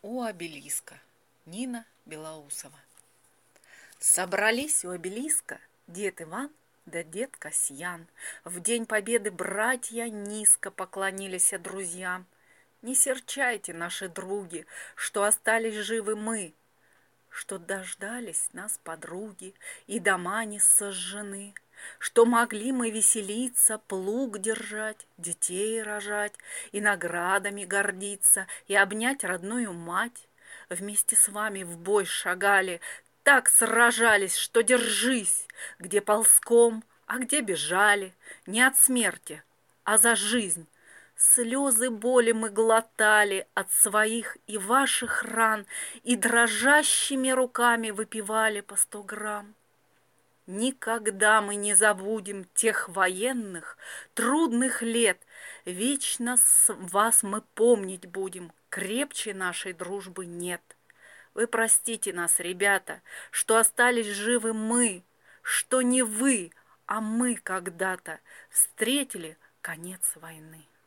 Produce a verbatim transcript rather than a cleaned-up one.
У обелиска. Нина Белоусова. Собрались у обелиска дед Иван да дед Касьян. В день победы братья низко поклонились друзьям. Не серчайте, наши други, что остались живы мы, что дождались нас подруги и дома не сожжены, что могли мы веселиться, плуг держать, детей рожать и наградами гордиться, и обнять родную мать. Вместе с вами в бой шагали, так сражались, что держись, где ползком, а где бежали, не от смерти, а за жизнь. Слезы боли мы глотали от своих и ваших ран и дрожащими руками выпивали по сто грамм. Никогда мы не забудем тех военных, трудных лет. Вечно с вас мы помнить будем, крепче нашей дружбы нет. Вы простите нас, ребята, что остались живы мы, что не вы, а мы когда-то встретили конец войны.